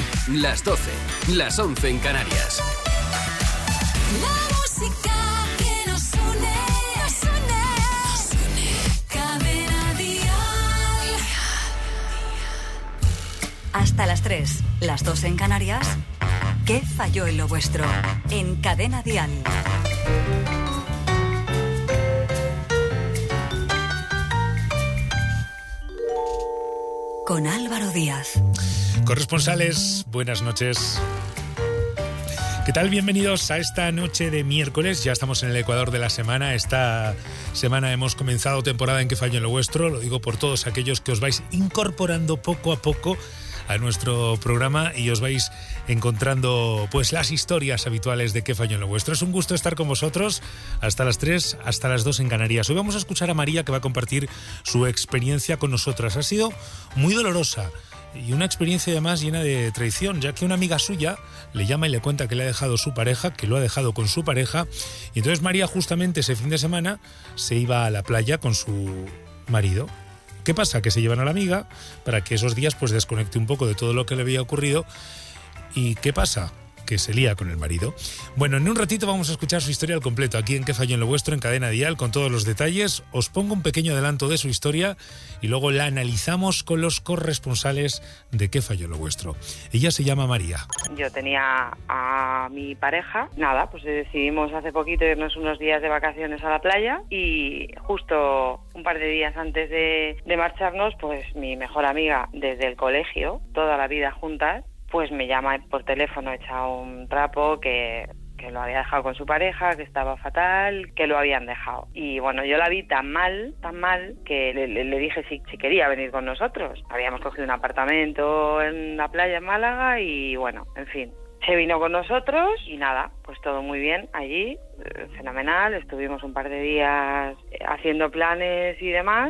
las 12, las 11 en Canarias. La música que nos une, nos une. Cadena Dial. Hasta las 3, las 2 en Canarias. ¿Qué falló en lo vuestro? En Cadena Dial. Con Álvaro Díaz. Corresponsales, buenas noches. ¿Qué tal? Bienvenidos a esta noche de miércoles. Ya estamos en el ecuador de la semana. Esta semana hemos comenzado temporada en ¿Qué falló en lo vuestro? Lo digo por todos aquellos que os vais incorporando poco a poco a nuestro programa y os vais encontrando pues las historias habituales de ¿Qué falló en lo vuestro? Es un gusto estar con vosotros hasta las 3, hasta las 2 en Canarias. Hoy vamos a escuchar a María, que va a compartir su experiencia con nosotras. Ha sido muy dolorosa y una experiencia además llena de traición, ya que una amiga suya le llama y le cuenta que le ha dejado su pareja, que lo ha dejado con su pareja, y entonces María justamente ese fin de semana se iba a la playa con su marido. ¿Qué pasa? Que se llevan a la amiga para que esos días pues desconecte un poco de todo lo que le había ocurrido. ¿Y qué pasa? Que se lía con el marido. Bueno, en un ratito vamos a escuchar su historia al completo aquí en ¿Qué falló en lo vuestro? En Cadena Dial, con todos los detalles. Os pongo un pequeño adelanto de su historia y luego la analizamos con los corresponsales de ¿Qué falló en lo vuestro? Ella se llama María. Yo tenía a mi pareja, nada, pues decidimos hace poquito irnos unos días de vacaciones a la playa y justo un par de días antes de marcharnos, pues mi mejor amiga desde el colegio, toda la vida juntas, pues me llama por teléfono hecha un trapo que lo había dejado con su pareja, que estaba fatal, que lo habían dejado. Y bueno, yo la vi tan mal, que le dije si quería venir con nosotros. Habíamos cogido un apartamento en la playa en Málaga y bueno, en fin. Se vino con nosotros y nada, pues todo muy bien allí, fenomenal. Estuvimos un par de días haciendo planes y demás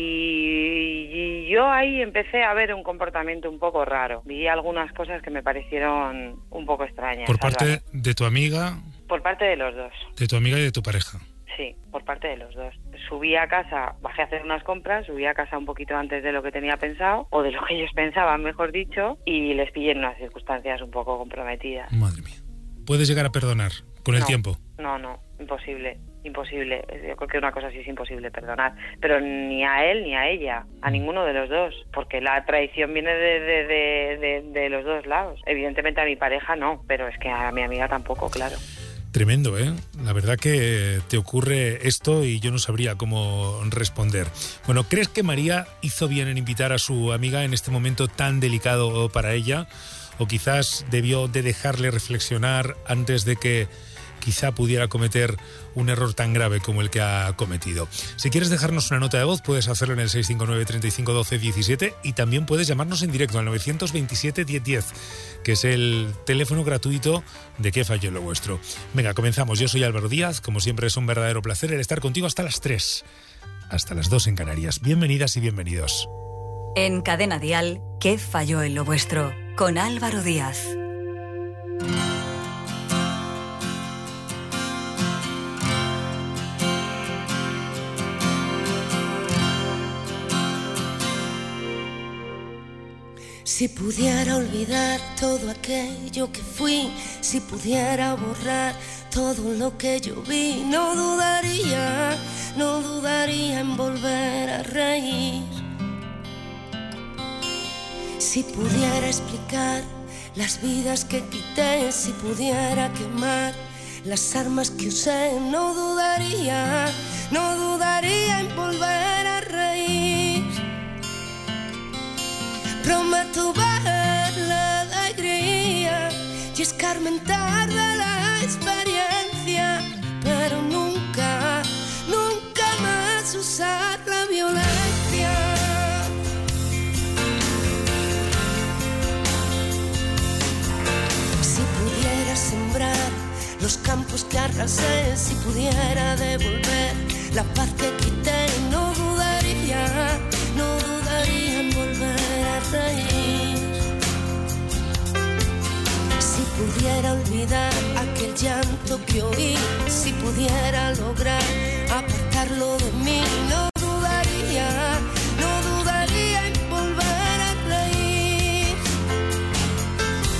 y yo ahí empecé a ver un comportamiento un poco raro. Vi algunas cosas que me parecieron un poco extrañas. ¿Por parte de tu amiga? Por parte de los dos. ¿De tu amiga y de tu pareja? Sí, por parte de los dos. Subí a casa, bajé a hacer unas compras, subí a casa un poquito antes de lo que tenía pensado, o de lo que ellos pensaban, mejor dicho, y les pillé en unas circunstancias un poco comprometidas. Madre mía. ¿Puedes llegar a perdonar con el tiempo? No, imposible. Yo creo que una cosa así es imposible perdonar, pero ni a él ni a ella, a ninguno de los dos, porque la traición viene de los dos lados. Evidentemente a mi pareja no, pero es que a mi amiga tampoco, claro. Tremendo, ¿eh? La verdad que te ocurre esto y yo no sabría cómo responder. Bueno, ¿crees que María hizo bien en invitar a su amiga en este momento tan delicado para ella? ¿O quizás debió de dejarle reflexionar antes de que quizá pudiera cometer un error tan grave como el que ha cometido? Si quieres dejarnos una nota de voz, puedes hacerlo en el 659 35 12 17 y también puedes llamarnos en directo al 927 1010, que es el teléfono gratuito de ¿Qué falló en lo vuestro? Venga, comenzamos. Yo soy Álvaro Díaz. Como siempre es un verdadero placer el estar contigo hasta las 3, hasta las 2 en Canarias. Bienvenidas y bienvenidos. En Cadena Dial, ¿Qué falló en lo vuestro? Con Álvaro Díaz. Si pudiera olvidar todo aquello que fui, si pudiera borrar todo lo que yo vi, no dudaría en volver a reír. Si pudiera explicar las vidas que quité, si pudiera quemar las armas que usé, no dudaría en volver a reír. Prometo ver la alegría y escarmentar de la experiencia, pero nunca más usar la violencia. Si pudiera sembrar los campos que arrasé, si pudiera devolver la paz que quité, no dudaría en volver a reír. Si pudiera olvidar aquel llanto que oí, si pudiera lograr apartarlo de mí, no dudaría en volver a reír.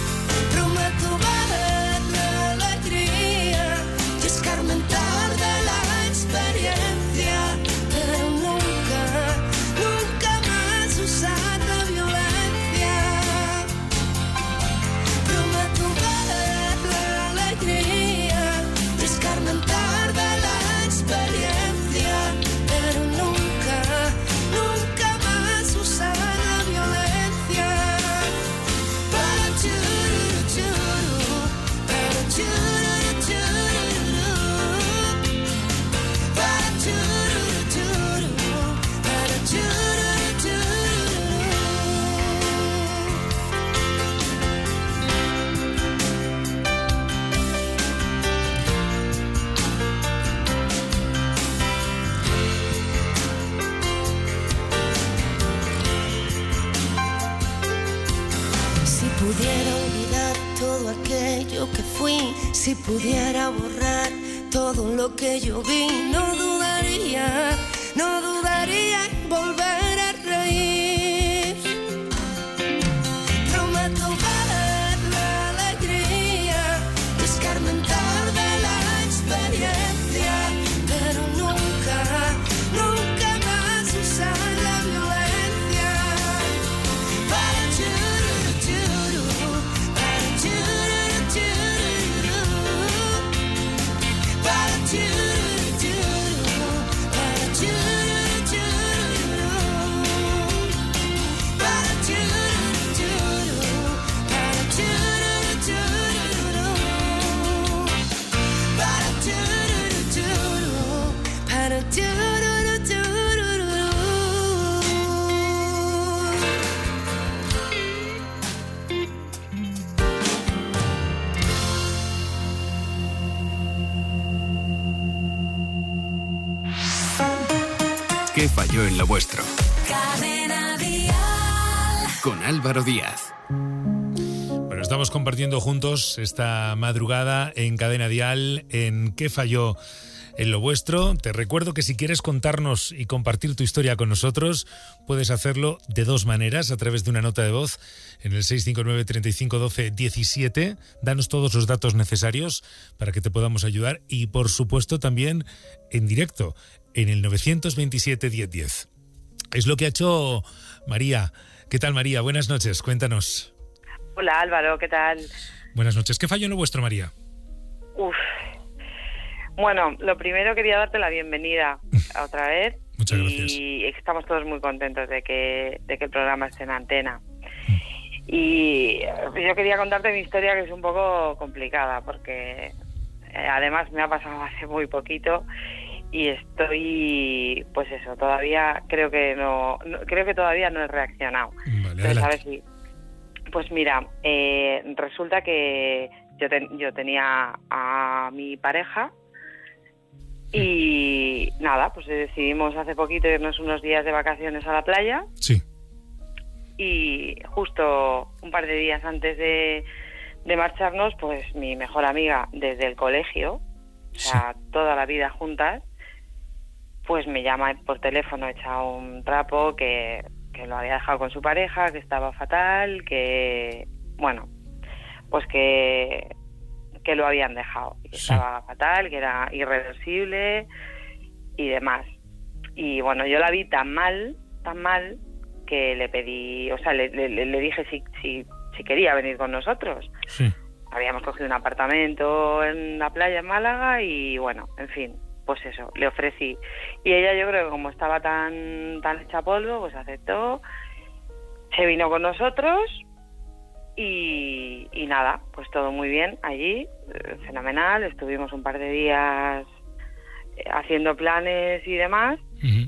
pudiera olvidar todo aquello que fui, si pudiera borrar todo lo que yo vi, no dudaría en volver a reír. Prometo ver la alegría, escarmentar de la experiencia, pero nunca más usar la violencia. Para chururu, para chururu, para chururu, para chururu, para chururu, para chururu, para chururu, para chururu. ¿Qué falló en lo vuestro? Cadena Dial. Con Álvaro Díaz. Bueno, estamos compartiendo juntos esta madrugada en Cadena Dial en ¿Qué falló en lo vuestro? Te recuerdo que si quieres contarnos y compartir tu historia con nosotros, puedes hacerlo de dos maneras, a través de una nota de voz en el 659 35 12 17. Danos todos los datos necesarios para que te podamos ayudar y, por supuesto, también en directo en el 927 1010. Es lo que ha hecho María. ¿Qué tal, María? Buenas noches, cuéntanos. Hola Álvaro, ¿qué tal? Buenas noches. ¿Qué falló en lo vuestro, María? Uf. Bueno, lo primero quería darte la bienvenida otra vez. Muchas gracias. Y estamos todos muy contentos de que el programa esté en antena. Y yo quería contarte mi historia, que es un poco complicada, porque además me ha pasado hace muy poquito y estoy, pues eso, todavía creo que todavía no he reaccionado. Vale, Entonces, adelante. a ver si... Pues mira, resulta que yo tenía a mi pareja y nada, pues decidimos hace poquito irnos unos días de vacaciones a la playa. Sí. Y justo un par de días antes de marcharnos, pues mi mejor amiga desde el colegio, o sea, toda la vida juntas, pues me llama por teléfono, echa un trapo que lo había dejado con su pareja, que estaba fatal, que, bueno, pues que lo habían dejado, que estaba fatal, que era irreversible y demás. Y bueno, yo la vi tan mal, que le pedí, o sea, le dije si quería venir con nosotros. Sí. Habíamos cogido un apartamento en la playa en Málaga y bueno, en fin, pues eso, le ofrecí. Y ella, yo creo que como estaba tan hecha polvo, pues aceptó, se vino con nosotros y nada, pues todo muy bien allí, fenomenal. Estuvimos un par de días haciendo planes y demás. Uh-huh.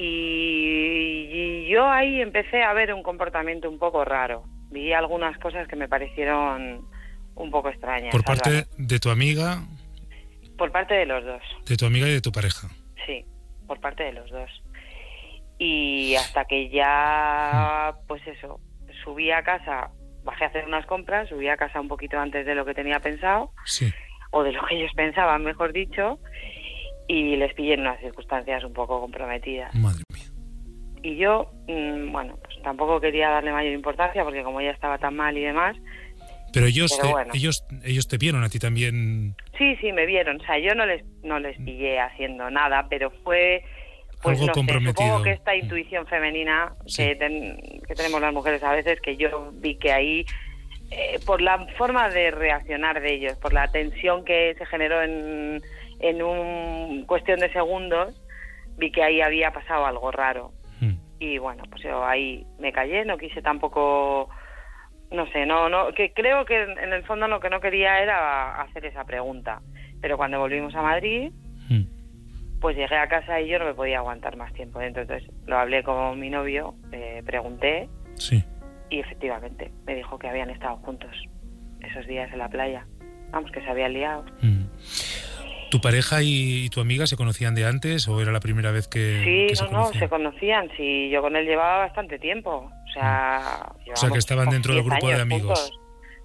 Y yo ahí empecé a ver un comportamiento un poco raro. Vi algunas cosas que me parecieron un poco extrañas. ¿Por parte Álvaro. de tu amiga? Por parte de los dos. De tu amiga y de tu pareja. Sí, por parte de los dos. Y hasta que ya, pues eso, subí a casa, bajé a hacer unas compras, subí a casa un poquito antes de lo que tenía pensado, Sí. o de lo que ellos pensaban, mejor dicho, y les pillé en unas circunstancias un poco comprometidas. Madre mía. Y yo, bueno, pues tampoco quería darle mayor importancia, porque como ella estaba tan mal y demás. Pero ellos, Pero bueno. ellos te vieron a ti también. Sí, me vieron. O sea, yo no les pillé haciendo nada, pero fue, pues algo no sé, comprometido. supongo que esta intuición femenina Sí. que tenemos las mujeres a veces, que yo vi que ahí, por la forma de reaccionar de ellos, por la tensión que se generó en un cuestión de segundos, vi que ahí había pasado algo raro. Y bueno, pues yo ahí me callé, no quise tampoco, no sé, que creo que en el fondo lo que no quería era hacer esa pregunta. Pero cuando volvimos a Madrid, pues llegué a casa y yo no me podía aguantar más tiempo dentro. Entonces lo hablé con mi novio, pregunté, Sí. y efectivamente me dijo que habían estado juntos esos días en la playa. Vamos, que se habían liado. ¿Tu pareja y tu amiga se conocían de antes o era la primera vez que Sí, se no, conocían? se conocían. Sí, yo con él llevaba bastante tiempo. O sea que estaban dentro del grupo de amigos. juntos.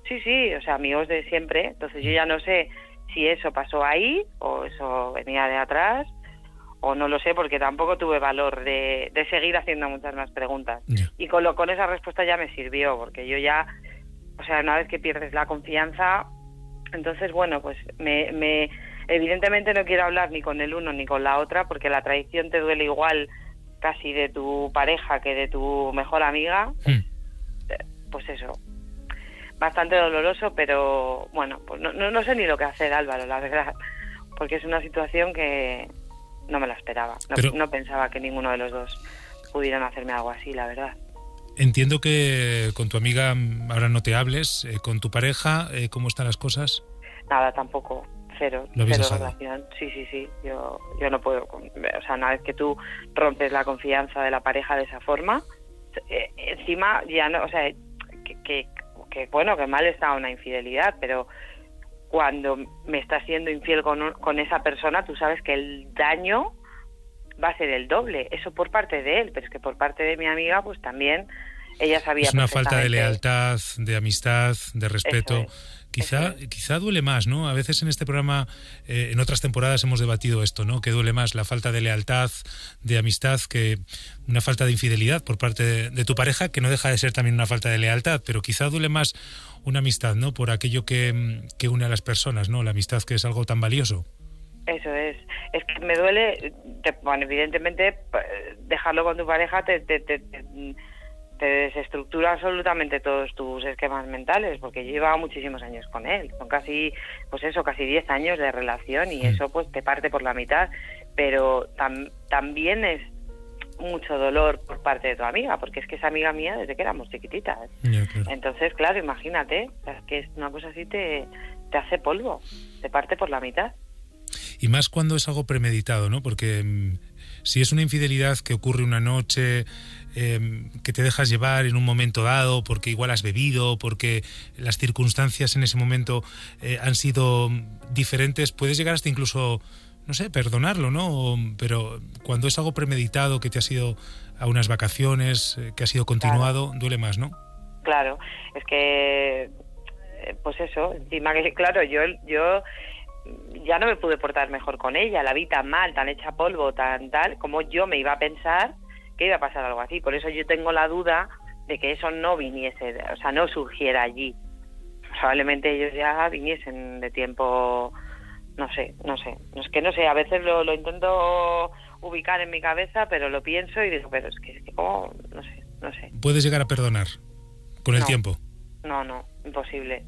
Sí, o sea, amigos de siempre. Entonces yo ya no sé si eso pasó ahí o eso venía de atrás, o no lo sé, porque tampoco tuve valor de seguir haciendo muchas más preguntas. Ya. Y con esa respuesta ya me sirvió, porque yo ya, o sea, una vez que pierdes la confianza, entonces, bueno, pues me evidentemente no quiero hablar ni con el uno ni con la otra, porque la traición te duele igual casi de tu pareja que de tu mejor amiga. Pues eso, bastante doloroso, pero bueno, pues no sé ni lo que hacer, Álvaro, la verdad, porque es una situación que no me la esperaba. No pensaba que ninguno de los dos pudieran hacerme algo así, la verdad. Entiendo que con tu amiga ahora no te hables, con tu pareja, ¿cómo están las cosas? Nada, tampoco, cero relación. Sí, yo no puedo, o sea, una vez que tú rompes la confianza de la pareja de esa forma, encima ya no, o sea, que bueno, que mal está una infidelidad, pero cuando me estás siendo infiel con esa persona, tú sabes que el daño va a ser el doble. Eso por parte de él, pero es que por parte de mi amiga, pues también ella sabía. Es una falta de lealtad, de amistad, de respeto. Quizá duele más, ¿no? A veces en este programa, en otras temporadas hemos debatido esto, ¿no? Que duele más la falta de lealtad, de amistad, que una falta de infidelidad por parte de tu pareja, que no deja de ser también una falta de lealtad, pero quizá duele más una amistad, ¿no? Por aquello que une a las personas, ¿no? La amistad, que es algo tan valioso. Eso es que me duele, bueno, evidentemente dejarlo con tu pareja te desestructura absolutamente todos tus esquemas mentales, porque yo llevaba muchísimos años con él, son casi 10 años de relación, y eso pues te parte por la mitad, pero también es mucho dolor por parte de tu amiga, porque es que es amiga mía desde que éramos chiquititas. Ya, claro. Entonces, claro, imagínate, o sea, que una cosa así te hace polvo, te parte por la mitad. Y más cuando es algo premeditado, ¿no? Porque si es una infidelidad que ocurre una noche, que te dejas llevar en un momento dado, porque igual has bebido, porque las circunstancias en ese momento han sido diferentes, puedes llegar hasta incluso, no sé, perdonarlo, ¿no? Pero cuando es algo premeditado, que te has ido a unas vacaciones, que ha sido continuado, claro, duele más, ¿no? Claro, es que, pues eso, encima que, claro, yo ya no me pude portar mejor con ella, la vi tan mal, tan hecha polvo, tan tal, como yo me iba a pensar que iba a pasar algo así. Por eso yo tengo la duda de que eso no viniese, o sea, no surgiera allí. Probablemente ellos ya viniesen de tiempo, no sé, es que no sé, a veces lo intento ubicar en mi cabeza, pero lo pienso y digo, pero es que como, no sé. ¿Puedes llegar a perdonar con el tiempo? No, imposible.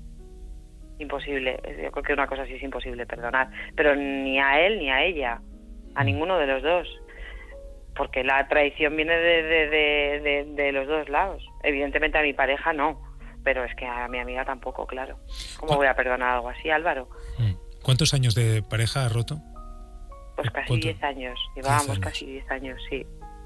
Yo creo que una cosa así es imposible perdonar, pero ni a él ni a ella, a ninguno de los dos, porque la traición viene de los dos lados. Evidentemente a mi pareja no, pero es que a mi amiga tampoco, claro. ¿Cómo voy a perdonar algo así, Álvaro? ¿Cuántos años de pareja has roto? Pues casi 10 años, llevábamos casi 10 años, sí.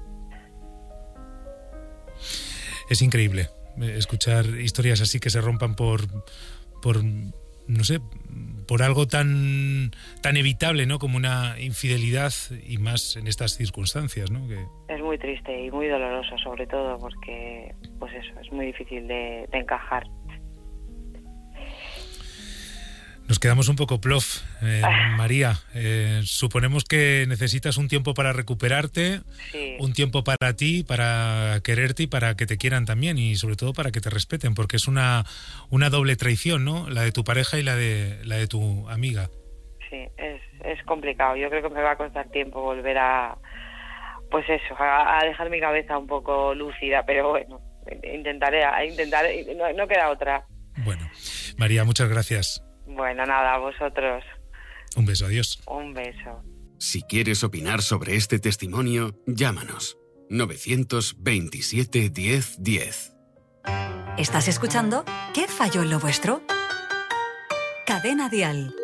Es increíble escuchar historias así que se rompan por no sé, por algo tan evitable, ¿no? Como una infidelidad, y más en estas circunstancias, ¿no? Que es muy triste y muy doloroso, sobre todo porque, pues eso, es muy difícil de encajar. Nos quedamos un poco plof, María. Suponemos que necesitas un tiempo para recuperarte, sí, un tiempo para ti, para quererte y para que te quieran también, y sobre todo para que te respeten, porque es una doble traición, ¿no? La de tu pareja y la de tu amiga. Sí, es complicado. Yo creo que me va a costar tiempo volver a dejar mi cabeza un poco lúcida, pero bueno, intentaré, no queda otra. Bueno, María, muchas gracias. Bueno, nada, a vosotros. Un beso, adiós. Un beso. Si quieres opinar sobre este testimonio, llámanos. 927 10 10. ¿Estás escuchando ¿Qué falló en lo vuestro? Cadena Dial.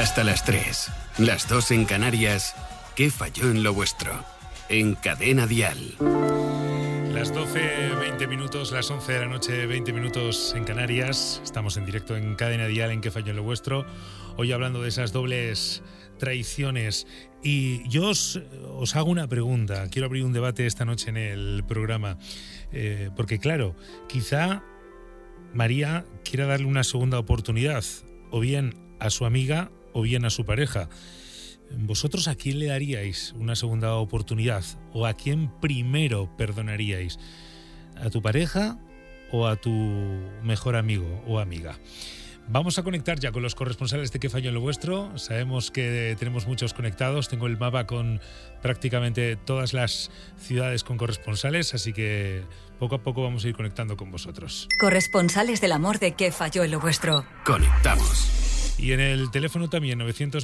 Hasta las 3, las 2 en Canarias. ¿Qué falló en lo vuestro? En Cadena Dial. Las 12, 20 minutos, las 11 de la noche, 20 minutos en Canarias. Estamos en directo en Cadena Dial en ¿Qué falló en lo vuestro? Hoy hablando de esas dobles traiciones. Y yo os hago una pregunta. Quiero abrir un debate esta noche en el programa. Porque claro, quizá María quiera darle una segunda oportunidad, o bien a su amiga o bien a su pareja. ¿Vosotros a quién le daríais una segunda oportunidad? ¿O a quién primero perdonaríais? ¿A tu pareja o a tu mejor amigo o amiga? Vamos a conectar ya con los corresponsales de ¿Qué falló en lo vuestro? Sabemos que tenemos muchos conectados. Tengo el mapa con prácticamente todas las ciudades con corresponsales, así que poco a poco vamos a ir conectando con vosotros. Corresponsales del amor de ¿Qué falló en lo vuestro? Conectamos. Y en el teléfono también,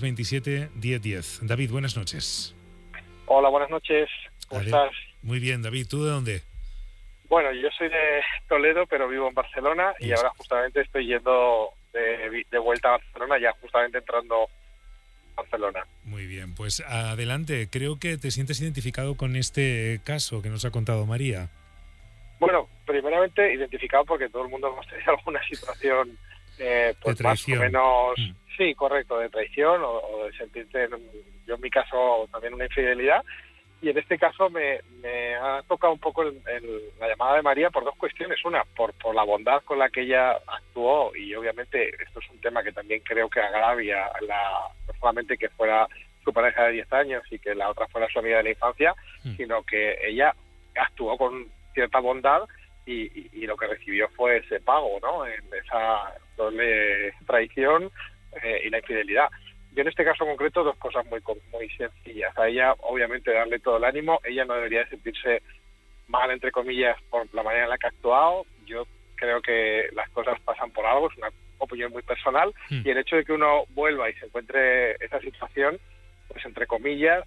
927-1010. David, buenas noches. Hola, buenas noches. ¿Cómo estás? Muy bien, David. ¿Tú de dónde? Bueno, yo soy de Toledo, pero vivo en Barcelona y ahora justamente estoy yendo de vuelta a Barcelona, ya justamente entrando a Barcelona. Muy bien, pues adelante. Creo que te sientes identificado con este caso que nos ha contado María. Bueno, primeramente identificado porque todo el mundo hemos tenido alguna situación pues más o menos, sí, correcto, de traición o de sentirte, yo en mi caso también una infidelidad, y en este caso me ha tocado un poco la llamada de María por dos cuestiones. Una, por la bondad con la que ella actuó, y obviamente esto es un tema que también creo que agravia no solamente que fuera su pareja de 10 años y que la otra fuera su amiga de la infancia, sino que ella actuó con cierta bondad y lo que recibió fue ese pago, ¿no? En esa doble traición y la infidelidad. Yo en este caso concreto dos cosas muy sencillas. A ella, obviamente, darle todo el ánimo. Ella no debería sentirse mal, entre comillas, por la manera en la que ha actuado. Yo creo que las cosas pasan por algo, es una opinión muy personal. Y el hecho de que uno vuelva y se encuentre esa situación, pues entre comillas,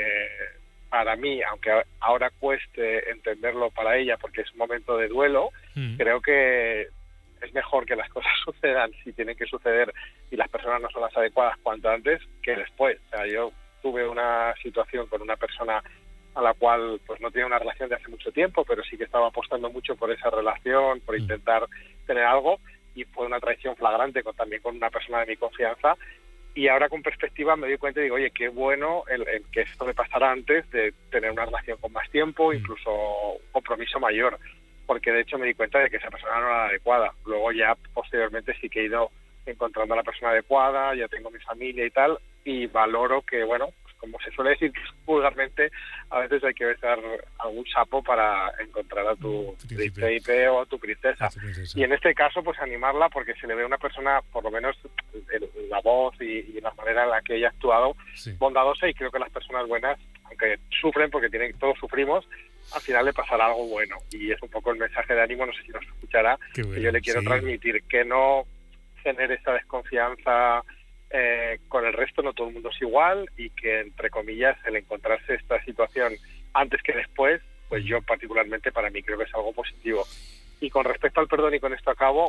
para mí, aunque ahora cueste entenderlo para ella porque es un momento de duelo, creo que es mejor que las cosas sucedan si tienen que suceder y las personas no son las adecuadas cuanto antes que después. O sea, yo tuve una situación con una persona a la cual pues no tenía una relación de hace mucho tiempo, pero sí que estaba apostando mucho por esa relación, por intentar tener algo, y fue una traición flagrante también con una persona de mi confianza. Y ahora con perspectiva me doy cuenta y digo, oye, qué bueno el que esto me pasara antes de tener una relación con más tiempo, incluso un compromiso mayor, porque de hecho me di cuenta de que esa persona no era la adecuada. Luego ya posteriormente sí que he ido encontrando a la persona adecuada, ya tengo mi familia y tal, y valoro que, bueno, pues como se suele decir vulgarmente, a veces hay que besar algún sapo para encontrar a tu príncipe o a tu princesa. Y en este caso, pues animarla, porque se le ve a una persona, por lo menos la voz y la manera en la que ella ha actuado, bondadosa, y creo que las personas buenas, aunque sufren, porque todos sufrimos, al final le pasará algo bueno. Y es un poco el mensaje de ánimo, no sé si nos escuchará, bueno, que yo le quiero transmitir, que no genere esa desconfianza con el resto. No todo el mundo es igual, y que, entre comillas, el encontrarse esta situación antes que después, pues yo particularmente, para mí creo que es algo positivo. Y con respecto al perdón, y con esto acabo,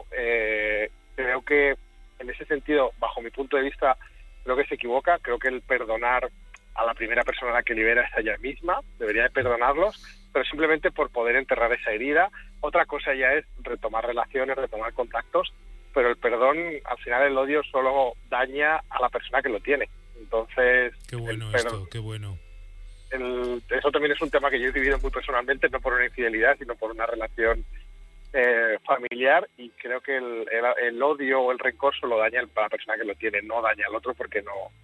creo que en ese sentido, bajo mi punto de vista, creo que se equivoca. Creo que el perdonar a la primera persona a la que libera es a ella misma, debería de perdonarlos, pero simplemente por poder enterrar esa herida. Otra cosa ya es retomar relaciones, retomar contactos, pero el perdón, al final el odio solo daña a la persona que lo tiene. Entonces... Qué bueno esto, qué bueno. Eso también es un tema que yo he vivido muy personalmente, no por una infidelidad, sino por una relación familiar, y creo que el odio o el rencor solo daña a la persona que lo tiene, no daña al otro porque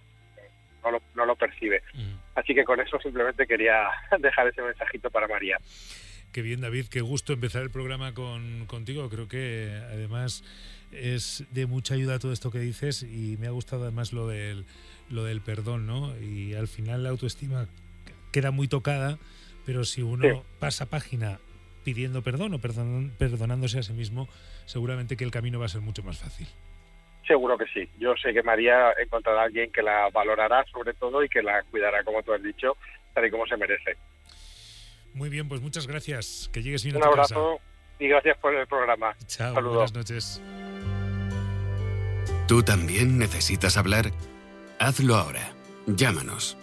no lo percibe. Así que con eso simplemente quería dejar ese mensajito para María. Qué bien, David, qué gusto empezar el programa contigo. Creo que además es de mucha ayuda todo esto que dices, y me ha gustado además lo del perdón, ¿no? Y al final la autoestima queda muy tocada, pero si uno pasa página pidiendo perdón o perdonándose a sí mismo, seguramente que el camino va a ser mucho más fácil. Seguro que sí. Yo sé que María encontrará a alguien que la valorará sobre todo y que la cuidará, como tú has dicho, tal y como se merece. Muy bien, pues muchas gracias. Que llegues bien a tu casa. Un abrazo y gracias por el programa. Chao, saludos. Buenas noches. ¿Tú también necesitas hablar? Hazlo ahora. Llámanos.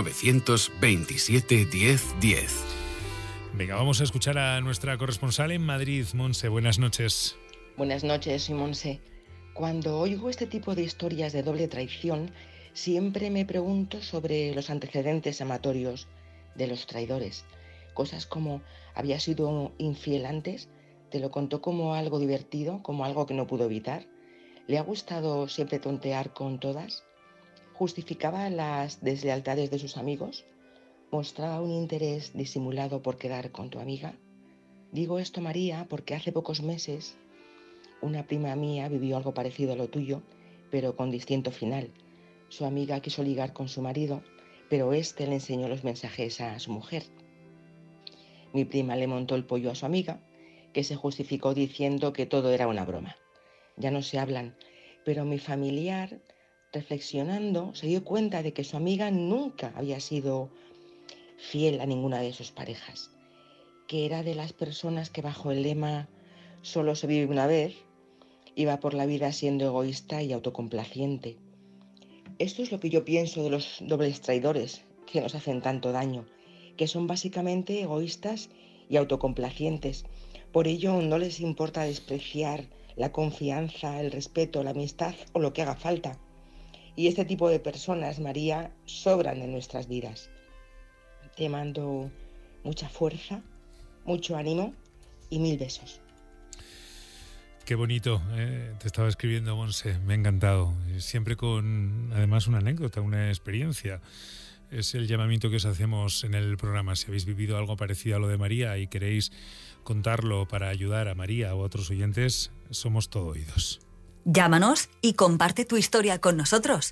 927 10 10. Venga, vamos a escuchar a nuestra corresponsal en Madrid, Monse. Buenas noches. Buenas noches, soy Monse. Cuando oigo este tipo de historias de doble traición, siempre me pregunto sobre los antecedentes amatorios de los traidores. Cosas como, ¿había sido infiel antes? ¿Te lo contó como algo divertido, como algo que no pudo evitar? ¿Le ha gustado siempre tontear con todas? ¿Justificaba las deslealtades de sus amigos? ¿Mostraba un interés disimulado por quedar con tu amiga? Digo esto, María, porque hace pocos meses una prima mía vivió algo parecido a lo tuyo, pero con distinto final. Su amiga quiso ligar con su marido, pero este le enseñó los mensajes a su mujer. Mi prima le montó el pollo a su amiga, que se justificó diciendo que todo era una broma. Ya no se hablan, pero mi familiar, reflexionando, se dio cuenta de que su amiga nunca había sido fiel a ninguna de sus parejas, que era de las personas que bajo el lema «solo se vive una vez» iba por la vida siendo egoísta y autocomplaciente. Esto es lo que yo pienso de los dobles traidores que nos hacen tanto daño, que son básicamente egoístas y autocomplacientes. Por ello no les importa despreciar la confianza, el respeto, la amistad o lo que haga falta. Y este tipo de personas, María, sobran en nuestras vidas. Te mando mucha fuerza, mucho ánimo y 1000 besos. Qué bonito, te estaba escribiendo, Monse, me ha encantado. Siempre con, además, una anécdota, una experiencia. Es el llamamiento que os hacemos en el programa. Si habéis vivido algo parecido a lo de María y queréis contarlo para ayudar a María o a otros oyentes, somos todo oídos. Llámanos y comparte tu historia con nosotros.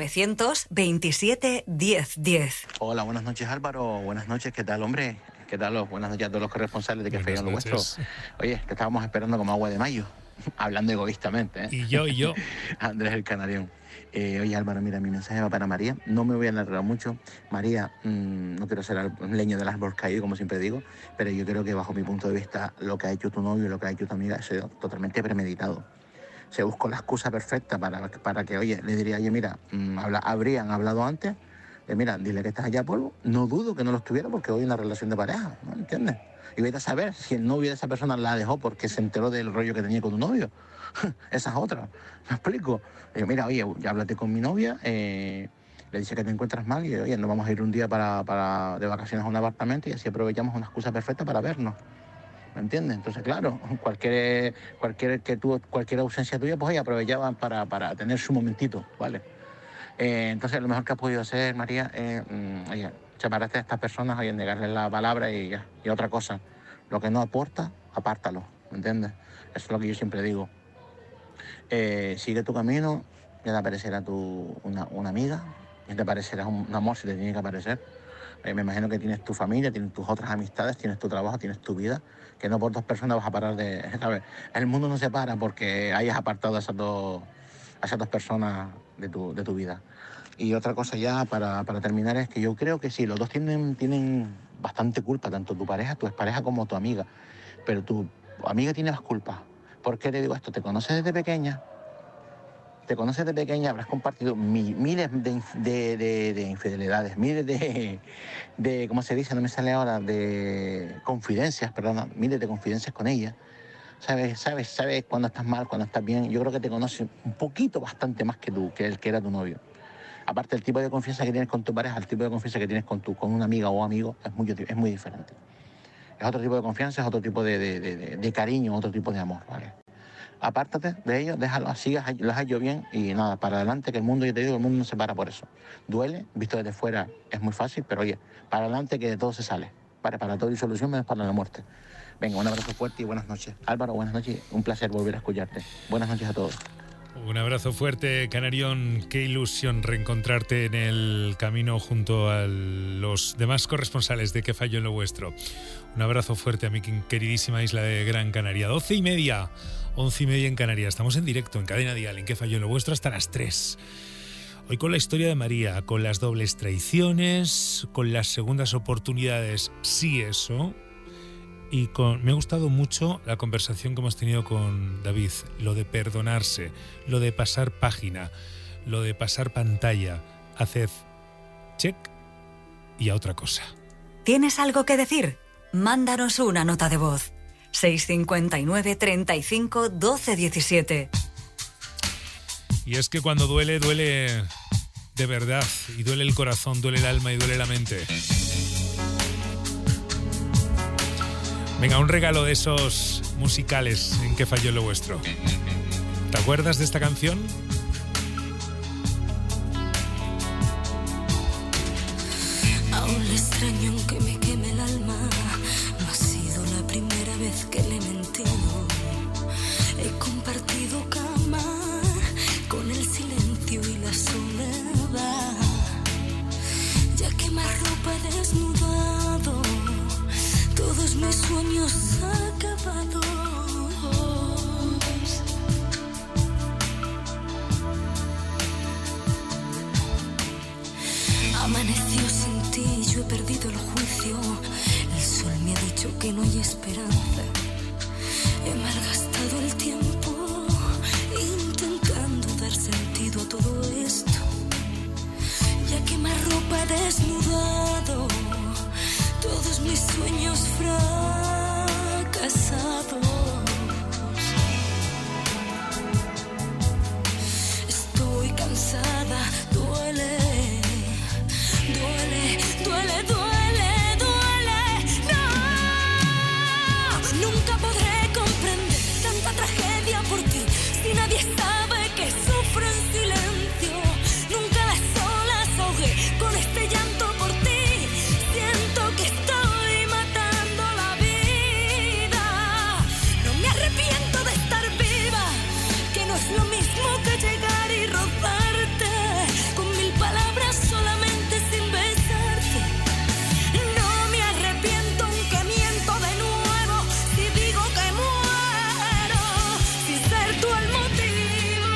927 10 10. Hola, buenas noches, Álvaro. Buenas noches, ¿qué tal, hombre? ¿Qué tal? Buenas noches a todos los corresponsales de Que Falló en Lo Vuestro. Oye, que estábamos esperando como agua de mayo, hablando egoístamente, ¿eh? Y yo. Andrés el Canarión. Oye, Álvaro, mira, mi mensaje va para María. No me voy a alargar mucho. María, no quiero ser el leño del árbol caído, como siempre digo, pero yo creo que bajo mi punto de vista lo que ha hecho tu novio y lo que ha hecho tu amiga ha sido totalmente premeditado. Se buscó la excusa perfecta para que, oye, le diría yo, mira, habrían hablado antes, mira, dile que estás allá a polvo. No dudo que no lo estuviera porque hoy hay una relación de pareja, ¿no? ¿Entiendes? Y vete a saber si el novio de esa persona la dejó porque se enteró del rollo que tenía con tu novio. Esa es otra. ¿Me explico? Mira, oye, ya háblate con mi novia, le dice que te encuentras mal y, oye, nos vamos a ir un día de vacaciones a un apartamento y así aprovechamos una excusa perfecta para vernos. ¿Me entiendes? Entonces, claro, cualquier ausencia tuya, pues, oye, aprovechaban para tener su momentito, ¿vale? Entonces, lo mejor que has podido hacer, María, oye, separarte de estas personas, oye, negarles la palabra y ya. Y otra cosa, lo que no aporta, apártalo, ¿me entiendes? Eso es lo que yo siempre digo. Sigue tu camino, ya te aparecerá una amiga, ya te aparecerá un amor si te tiene que aparecer. Me imagino que tienes tu familia, tienes tus otras amistades, tienes tu trabajo, tienes tu vida, que no por 2 personas vas a parar de... ¿sabes? El mundo no se para porque hayas apartado a esas dos personas de tu vida. Y otra cosa ya para terminar es que yo creo que sí, los dos tienen bastante culpa, tanto tu pareja, tu expareja como tu amiga, pero tu amiga tiene más culpa. ¿Por qué te digo esto? Te conoces desde pequeña, habrás compartido miles de infidelidades, miles de, ¿cómo se dice? No me sale ahora, de confidencias, perdón, miles de confidencias con ella. Sabes cuándo estás mal, cuándo estás bien. Yo creo que te conoce un poquito, bastante más que el que era tu novio. Aparte, el tipo de confianza que tienes con tu pareja, el tipo de confianza que tienes con una amiga o amigo es muy diferente. Es otro tipo de confianza, es otro tipo de cariño, otro tipo de amor, ¿vale? Apártate de ellos, déjalos, los hallo bien y nada, para adelante, que el mundo, yo te digo, el mundo no se para por eso. Duele, visto desde fuera es muy fácil, pero oye, para adelante que de todo se sale. Para todo hay solución, menos para la muerte. Venga, un abrazo fuerte y buenas noches. Álvaro, buenas noches, un placer volver a escucharte. Buenas noches a todos. Un abrazo fuerte, Canarión. Qué ilusión reencontrarte en el camino junto a los demás corresponsales de Que Falló en Lo Vuestro. Un abrazo fuerte a mi queridísima isla de Gran Canaria. 12:30, 11:30 en Canarias. Estamos en directo en Cadena Dial, en Que Falló en Lo Vuestro, hasta las 3. Hoy con la historia de María, con las dobles traiciones, con las segundas oportunidades, sí eso. Y me ha gustado mucho la conversación que hemos tenido con David, lo de perdonarse, lo de pasar página, lo de pasar pantalla. Haced check y a otra cosa. ¿Tienes algo que decir? Mándanos una nota de voz. 659 35 12 17. Y es que cuando duele, duele de verdad. Y duele el corazón, duele el alma y duele la mente. Venga, un regalo de esos musicales en que falló lo vuestro. ¿Te acuerdas de esta canción? Aún le extraño aunque me queme el alma. No ha sido la primera vez que le he mentido. He compartido cama con el silencio y la soledad. Ya que más ropa he desnudado, todos mis sueños acabados. Amaneció sin ti, yo he perdido el juicio. El sol me ha dicho que no hay esperanza. He malgastado el tiempo intentando dar sentido a todo esto. Ya que más ropa he desnudado, todos mis sueños fracasados. Estoy cansada, duele. Duele, duele, duele, duele. No, nunca podré comprender tanta tragedia por ti. Si nadie sabe que sufro en silencio. Nunca las olas ahogué con este llanto por ti. Siento que estoy matando la vida. No me arrepiento de estar viva, que no es lo mismo que llegar y rozarte con mil palabras solamente sin besarte. No me arrepiento aunque miento de nuevo si digo que muero sin ser tú el motivo.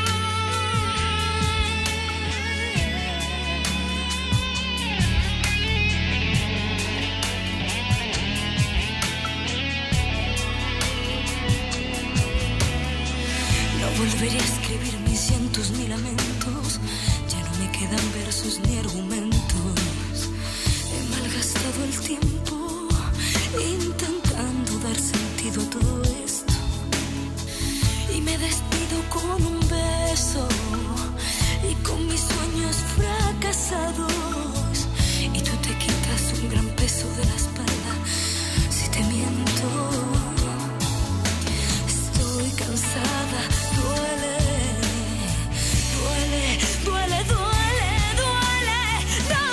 No volveré a escribir mis llantos ni lamentos. Ya no me quedan versos ni argumentos. He malgastado el tiempo intentando dar sentido a todo esto. Y me despido con un beso y con mis sueños fracasados. Y tú te quitas un gran peso de la espalda si te miento. Estoy cansada, duele, duele, duele, duele, duele. No,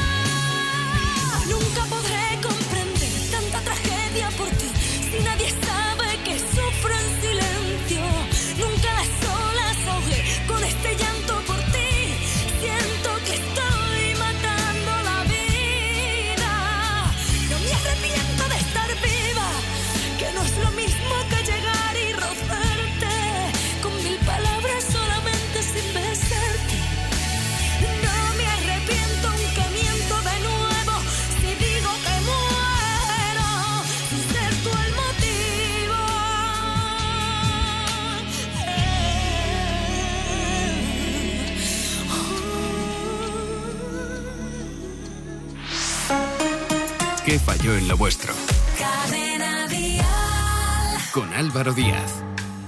nunca podré comprender tanta tragedia por ti. Si nadie sabe que sufro en silencio. Nunca las olas ahogué con este llanto por ti. Siento que estoy matando la vida. No me arrepiento de estar viva, que no es lo mismo que llegar y rozarte con mil palabras solamente sin besarte. No me arrepiento aunque miento de nuevo si digo que muero sin ser tú el motivo. ¿Qué falló en lo vuestro? Cadena Dial. Con Álvaro Díaz.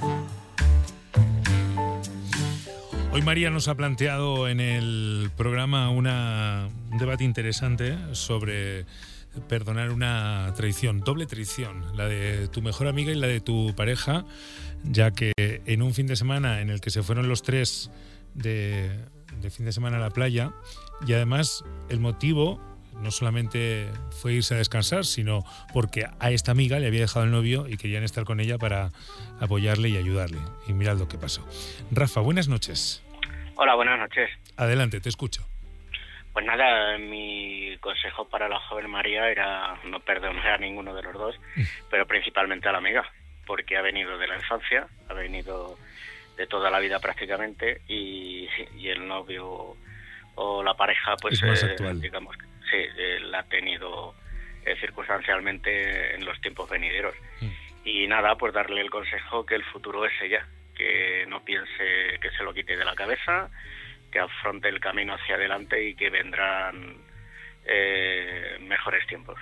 Hoy María nos ha planteado en el programa un debate interesante sobre perdonar una traición, doble traición, la de tu mejor amiga y la de tu pareja, ya que en un fin de semana en el que se fueron los tres de fin de semana a la playa, y además el motivo no solamente fue irse a descansar, sino porque a esta amiga le había dejado el novio y querían estar con ella para apoyarle y ayudarle. Y mirad lo que pasó. Rafa, buenas noches. Hola, buenas noches. Adelante, te escucho. Pues nada, mi consejo para la joven María era no perdonar a ninguno de los dos, pero principalmente a la amiga, porque ha venido de la infancia, ha venido de toda la vida prácticamente, y el novio o la pareja, pues es más actual. digamos que sí, la ha tenido circunstancialmente en los tiempos venideros. Y nada, pues darle el consejo que el futuro es ella, que no piense, que se lo quite de la cabeza, afronte el camino hacia adelante y que vendrán mejores tiempos.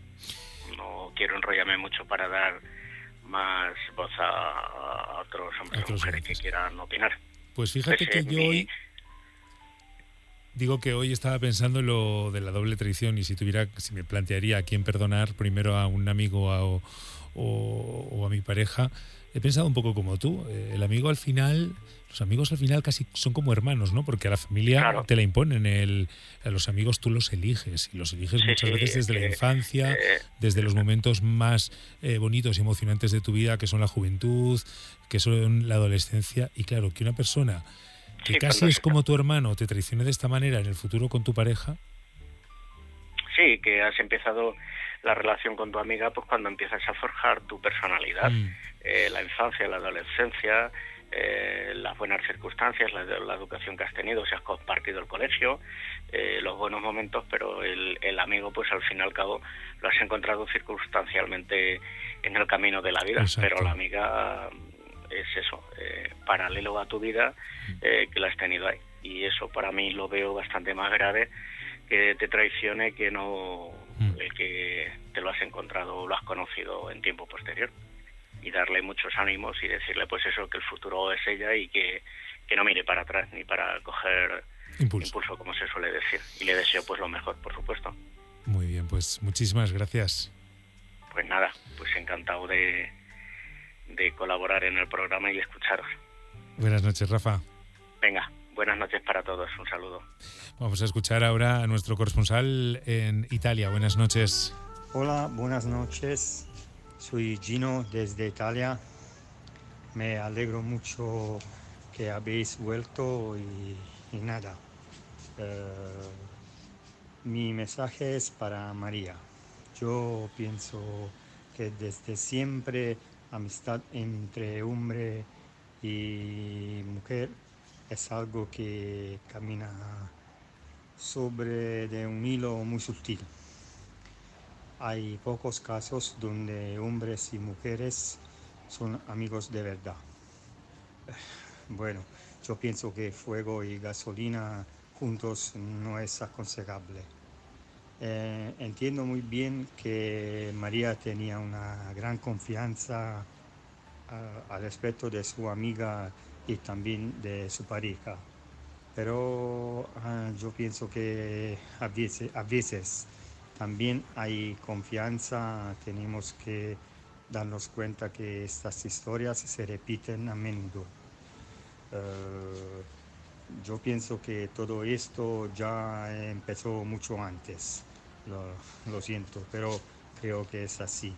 No quiero enrollarme mucho para dar más voz a otros hombres o mujeres que quieran opinar. Pues fíjate que yo hoy digo que hoy estaba pensando en lo de la doble traición, y si me plantearía a quién perdonar, primero a un amigo o a mi pareja, he pensado un poco como tú. Los amigos al final casi son como hermanos, ¿no? Porque a la familia te la imponen, a los amigos tú los eliges, y los eliges muchas veces desde la infancia, desde los momentos más bonitos y emocionantes de tu vida, que son la juventud, que son la adolescencia. Y claro, que una persona que casi es como tu hermano te traicione de esta manera en el futuro con tu pareja. Sí, que has empezado la relación con tu amiga pues cuando empiezas a forjar tu personalidad, la infancia, la adolescencia, las buenas circunstancias, la educación que has tenido, si has compartido el colegio, los buenos momentos, pero el amigo pues al fin y al cabo lo has encontrado circunstancialmente en el camino de la vida. Exacto. Pero la amiga es eso, paralelo a tu vida, que la has tenido ahí, y eso para mí lo veo bastante más grave que te traicione que no el que te lo has encontrado o lo has conocido en tiempo posterior, y darle muchos ánimos y decirle pues eso, que el futuro es ella y que no mire para atrás ni para coger impulso, como se suele decir, y le deseo pues lo mejor, por supuesto. Muy bien, pues muchísimas gracias. Pues nada, pues encantado de colaborar en el programa y escucharos. Buenas noches, Rafa. Venga, buenas noches para todos, un saludo. Vamos a escuchar ahora a nuestro corresponsal en Italia. Buenas noches. Hola, buenas noches. Soy Gino desde Italia. Me alegro mucho que habéis vuelto y nada. Mi mensaje es para María. Yo pienso que desde siempre amistad entre hombre y mujer es algo que camina sobre de un hilo muy sutil. Hay pocos casos donde hombres y mujeres son amigos de verdad. Bueno, yo pienso que fuego y gasolina juntos no es aconsejable. Entiendo muy bien que María tenía una gran confianza al respecto de su amiga y también de su pareja, pero yo pienso que a veces también hay confianza. Tenemos que darnos cuenta que estas historias se repiten a menudo. Yo pienso que todo esto ya empezó mucho antes. Lo siento, pero creo que es así.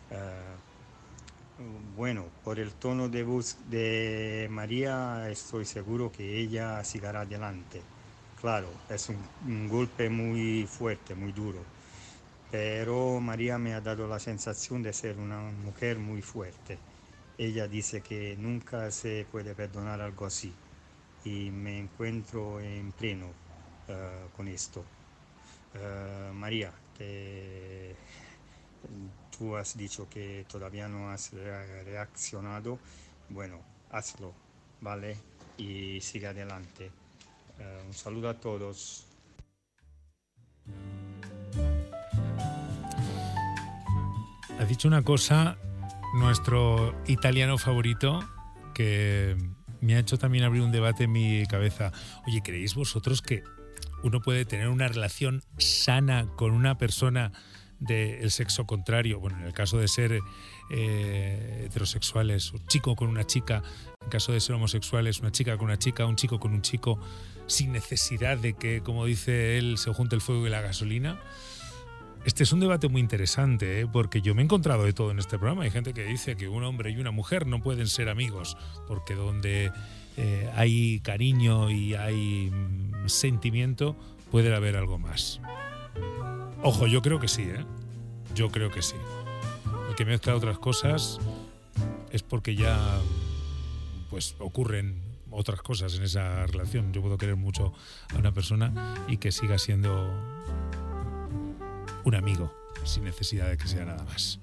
Bueno, por el tono de voz de María estoy seguro que ella seguirá adelante. Claro, es un golpe muy fuerte, muy duro. Pero María me ha dado la sensación de ser una mujer muy fuerte. Ella dice que nunca se puede perdonar algo así. Y me encuentro en pleno con esto. María, tú has dicho que todavía no has reaccionado. Bueno, hazlo, ¿vale? Y sigue adelante. Un saludo a todos. Ha dicho una cosa nuestro italiano favorito que me ha hecho también abrir un debate en mi cabeza. Oye, ¿creéis vosotros que uno puede tener una relación sana con una persona del sexo contrario? Bueno, en el caso de ser heterosexuales, un chico con una chica, en el caso de ser homosexuales, una chica con una chica, un chico con un chico, sin necesidad de que, como dice él, se junte el fuego y la gasolina. Este es un debate muy interesante, porque yo me he encontrado de todo en este programa. Hay gente que dice que un hombre y una mujer no pueden ser amigos, porque donde hay cariño y hay sentimiento, puede haber algo más. Ojo, yo creo que sí, ¿eh? Yo creo que sí. El que mezcla otras cosas es porque ya pues ocurren otras cosas en esa relación. Yo puedo querer mucho a una persona y que siga siendo un amigo, sin necesidad de que sea nada más.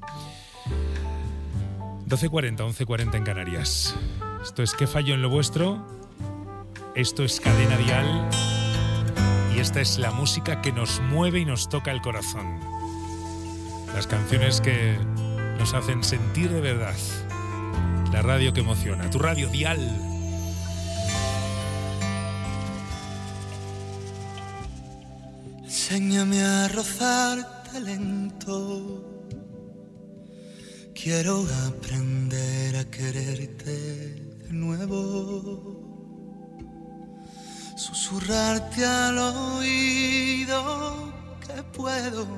12:40, 11:40 en Canarias. Esto es ¿Qué falló en lo vuestro? Esto es Cadena Dial y esta es la música que nos mueve y nos toca el corazón. Las canciones que nos hacen sentir de verdad. La radio que emociona. Tu radio Dial. Enséñame a rozarte lento. Quiero aprender a quererte de nuevo. Susurrarte al oído que puedo.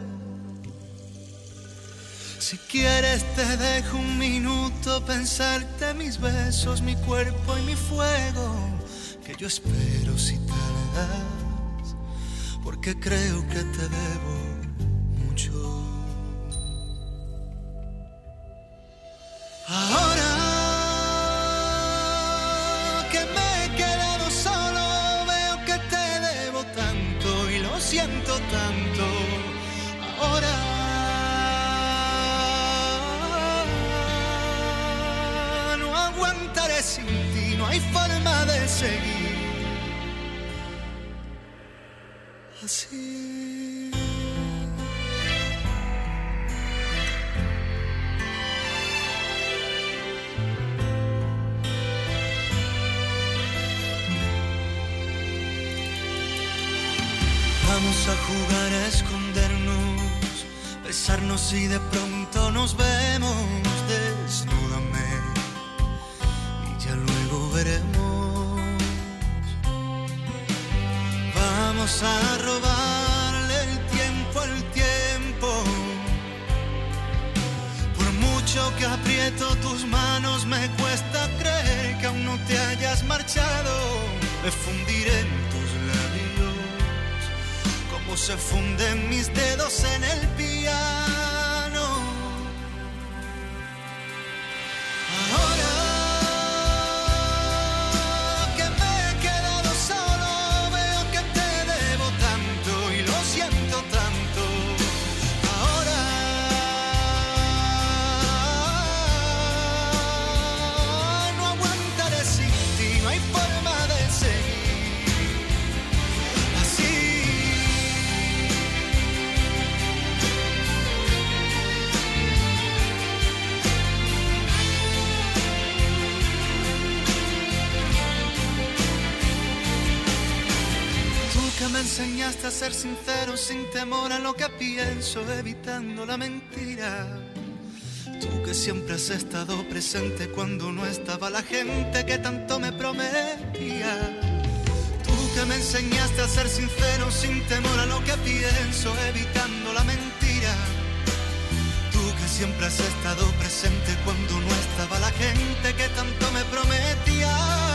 Si quieres te dejo un minuto pensarte mis besos, mi cuerpo y mi fuego. Que yo espero si tardas, porque creo que te debo mucho. Ahora que me he quedado solo, veo que te debo tanto y lo siento tanto. Ahora no aguantaré sin ti, no hay forma de seguir así. Vamos a jugar a escondernos, besarnos y de pronto nos vemos. Desnúdame y ya luego veremos. Vamos a robarle el tiempo al tiempo. Por mucho que aprieto tus manos, me cuesta creer que aún no te hayas marchado. Me fundiré en tus labios como se funden mis dedos en el piano. Ahora que me he quedado solo, veo que te debo tanto y lo siento tanto. Ahora no aguantaré sin ti, no hay forma de seguir así. Que me enseñaste a ser sincero sin temor a lo que pienso, evitando la mentira. Tú que siempre has estado presente cuando no estaba la gente que tanto me prometía. Tú que me enseñaste a ser sincero sin temor a lo que pienso, evitando la mentira. Tú que siempre has estado presente cuando no estaba la gente que tanto me prometía.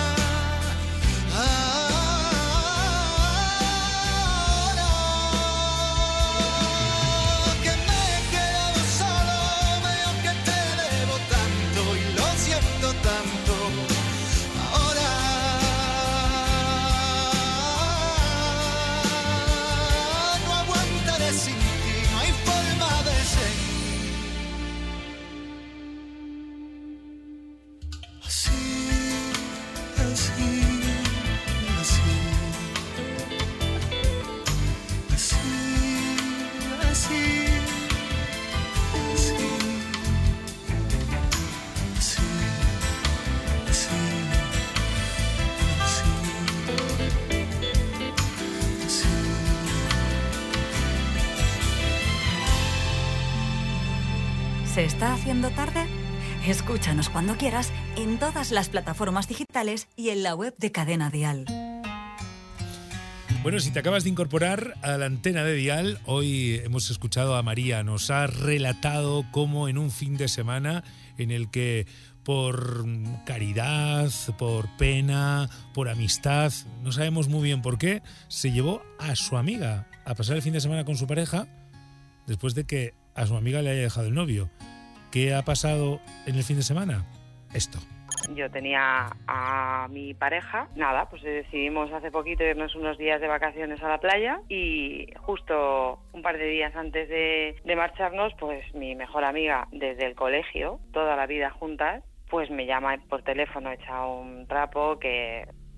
¿Se está haciendo tarde? Escúchanos cuando quieras en todas las plataformas digitales y en la web de Cadena Dial. Bueno, si te acabas de incorporar a la antena de Dial, hoy hemos escuchado a María. Nos ha relatado cómo en un fin de semana en el que por caridad, por pena, por amistad, no sabemos muy bien por qué, se llevó a su amiga a pasar el fin de semana con su pareja después de que a su amiga le haya dejado el novio. ¿Qué ha pasado en el fin de semana? Esto. Yo tenía a mi pareja, nada, pues decidimos hace poquito irnos unos días de vacaciones a la playa y justo un par de días antes de marcharnos, pues mi mejor amiga desde el colegio, toda la vida juntas, pues me llama por teléfono, echa un trapo que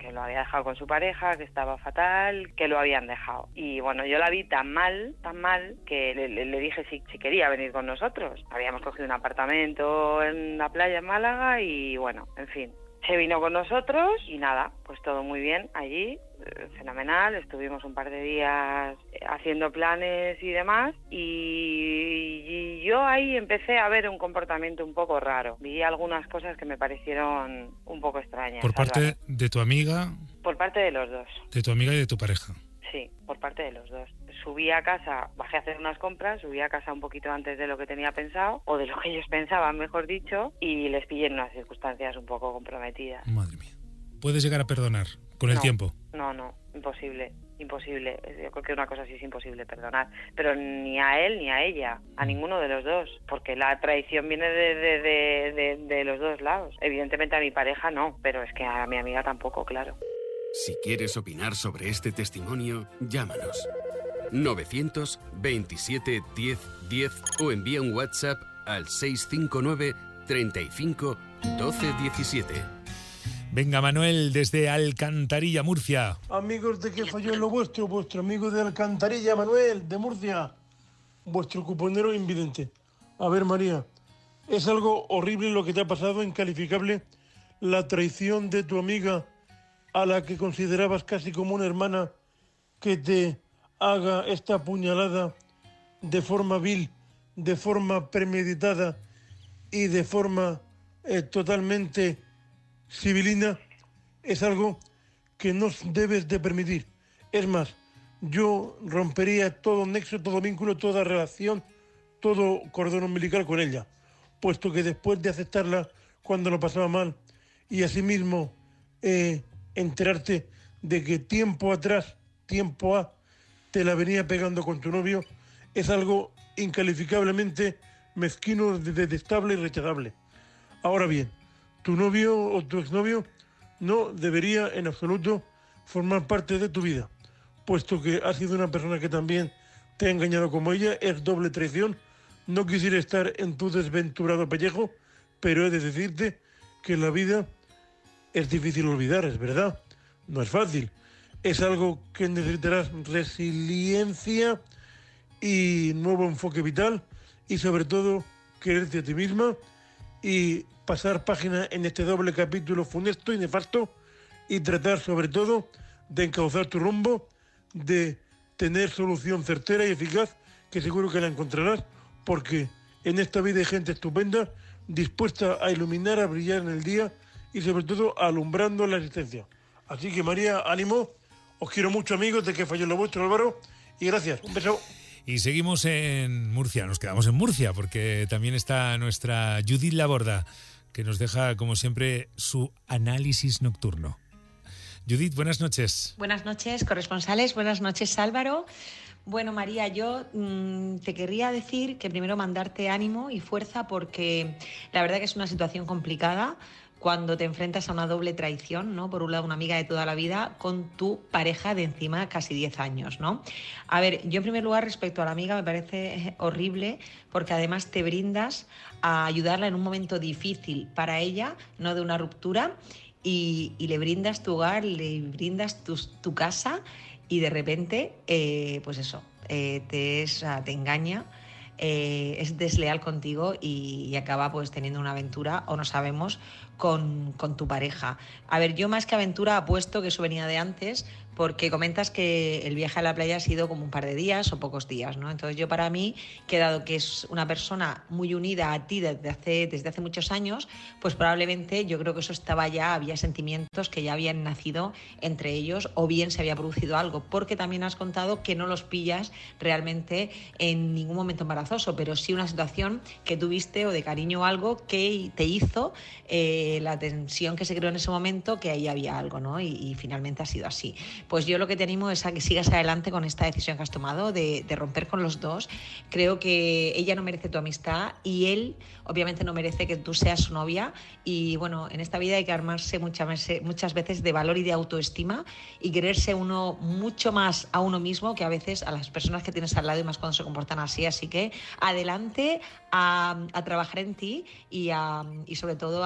que lo había dejado con su pareja, que estaba fatal, que lo habían dejado. Y bueno, yo la vi tan mal, que le dije si quería venir con nosotros. Habíamos cogido un apartamento en la playa en Málaga y bueno, en fin. Se vino con nosotros y nada, pues todo muy bien allí, fenomenal. Estuvimos un par de días haciendo planes y demás y yo ahí empecé a ver un comportamiento un poco raro. Vi algunas cosas que me parecieron un poco extrañas. ¿Por parte de tu amiga? Por parte de los dos. ¿De tu amiga y de tu pareja? Sí, por parte de los dos. Subí a casa, bajé a hacer unas compras, subí a casa un poquito antes de lo que tenía pensado, o de lo que ellos pensaban, mejor dicho, y les pillé en unas circunstancias un poco comprometidas. Madre mía. ¿Puedes llegar a perdonar con el tiempo? No, imposible. Yo creo que una cosa así es imposible perdonar, pero ni a él ni a ella, a ninguno de los dos, porque la traición viene de los dos lados. Evidentemente a mi pareja no, pero es que a mi amiga tampoco, claro. Si quieres opinar sobre este testimonio, llámanos. 927 10 10 o envía un WhatsApp al 659 35 12 17. Venga, Manuel, desde Alcantarilla, Murcia. Amigos de Que Falló en lo Vuestro, vuestro amigo de Alcantarilla, Manuel, de Murcia, vuestro cuponero invidente. A ver, María, es algo horrible lo que te ha pasado, incalificable, la traición de tu amiga a la que considerabas casi como una hermana, que te haga esta puñalada de forma vil, de forma premeditada y de forma totalmente civilina, es algo que no debes de permitir. Es más, yo rompería todo nexo, todo vínculo, toda relación, todo cordón umbilical con ella, puesto que después de aceptarla cuando lo pasaba mal y asimismo enterarte de que tiempo atrás, tiempo A, te la venía pegando con tu novio, es algo incalificablemente mezquino, detestable y rechazable. Ahora bien, tu novio o tu exnovio no debería en absoluto formar parte de tu vida, puesto que ha sido una persona que también te ha engañado como ella, es doble traición. No quisiera estar en tu desventurado pellejo, pero he de decirte que la vida es difícil olvidar, es verdad, no es fácil. Es algo que necesitarás resiliencia y nuevo enfoque vital y sobre todo quererte a ti misma y pasar página en este doble capítulo funesto y nefasto y tratar sobre todo de encauzar tu rumbo, de tener solución certera y eficaz, que seguro que la encontrarás, porque en esta vida hay gente estupenda, dispuesta a iluminar, a brillar en el día y sobre todo alumbrando la existencia. Así que María, ánimo, os quiero mucho, amigos de Que Falló en lo Vuestro, Álvaro, y gracias, un beso. Y seguimos en Murcia, nos quedamos en Murcia, porque también está nuestra Judith Laborda, que nos deja, como siempre, su análisis nocturno. Judith, buenas noches. Buenas noches, corresponsales. Buenas noches, Álvaro. Bueno, María, yo te querría decir que primero mandarte ánimo y fuerza, porque la verdad que es una situación complicada cuando te enfrentas a una doble traición, ¿no? Por un lado, una amiga de toda la vida con tu pareja de encima casi 10 años, ¿no? A ver, yo en primer lugar, respecto a la amiga, me parece horrible, porque además te brindas a ayudarla en un momento difícil para ella, no de una ruptura, y le brindas tu hogar, le brindas tu casa, y de repente, pues eso, te engaña, es desleal contigo y acaba pues teniendo una aventura, o no sabemos, con tu pareja. A ver, yo más que aventura apuesto que eso venía de antes, porque comentas que el viaje a la playa ha sido como un par de días o pocos días, ¿no? Entonces yo, para mí, que dado que es una persona muy unida a ti desde hace muchos años, pues probablemente yo creo que eso estaba ya, había sentimientos que ya habían nacido entre ellos, o bien se había producido algo, porque también has contado que no los pillas realmente en ningún momento embarazoso, pero sí una situación que tuviste o de cariño o algo que te hizo la tensión que se creó en ese momento, que ahí había algo, ¿no? Y finalmente ha sido así. Pues yo lo que te animo es a que sigas adelante con esta decisión que has tomado de romper con los dos. Creo que ella no merece tu amistad y él obviamente no merece que tú seas su novia, y bueno, en esta vida hay que armarse muchas veces de valor y de autoestima y quererse uno mucho más a uno mismo que a veces a las personas que tienes al lado, y más cuando se comportan así. Así que adelante a trabajar en ti y sobre todo a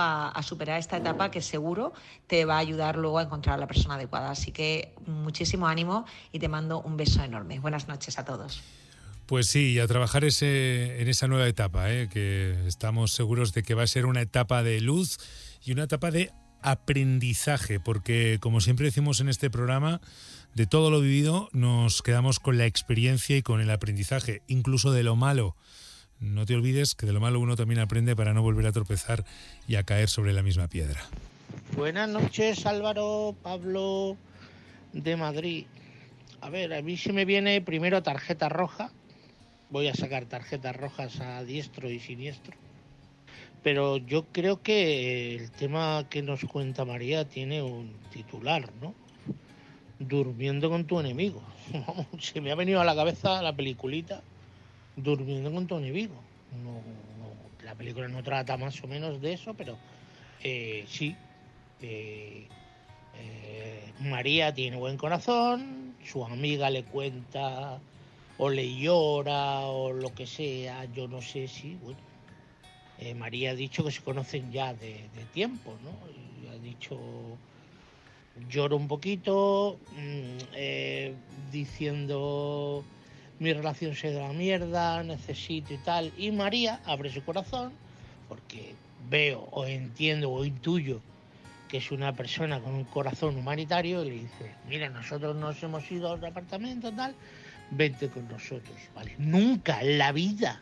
superar esta etapa que seguro te va a ayudar luego a encontrar a la persona adecuada. Así que muchísimo ánimo y te mando un beso enorme. Buenas noches a todos. Pues sí, y a trabajar en esa nueva etapa, que estamos seguros de que va a ser una etapa de luz y una etapa de aprendizaje, porque como siempre decimos en este programa, de todo lo vivido nos quedamos con la experiencia y con el aprendizaje, incluso de lo malo. No te olvides que de lo malo uno también aprende para no volver a tropezar y a caer sobre la misma piedra. Buenas noches, Álvaro, Pablo, de Madrid. A ver, a mí se me viene primero tarjeta roja. Voy a sacar tarjetas rojas a diestro y siniestro. Pero yo creo que el tema que nos cuenta María tiene un titular, ¿no? Durmiendo con tu enemigo. Se me ha venido a la cabeza la peliculita Durmiendo con tu enemigo. La película no trata más o menos de eso, pero sí. María tiene buen corazón, su amiga le cuenta o le llora o lo que sea, yo no sé si, bueno. María ha dicho que se conocen ya de tiempo, ¿no? Y ha dicho, lloro un poquito, diciendo mi relación se da la mierda, necesito y tal. Y María abre su corazón porque veo o entiendo o intuyo que es una persona con un corazón humanitario y le dice, mira, nosotros nos hemos ido a otro apartamento, tal, vente con nosotros, ¿vale? Nunca en la vida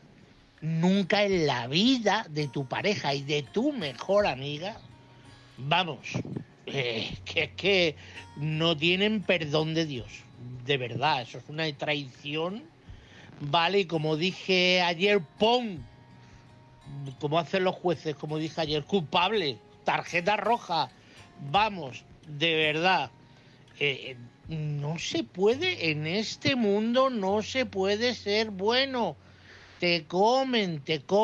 de tu pareja y de tu mejor amiga, vamos, que no tienen perdón de Dios, de verdad, eso es una traición, ¿vale? Y como dije ayer, ¡pum! Como hacen los jueces, como dije ayer, culpable, tarjeta roja, vamos, de verdad, no se puede, en este mundo no se puede ser bueno. Te comen.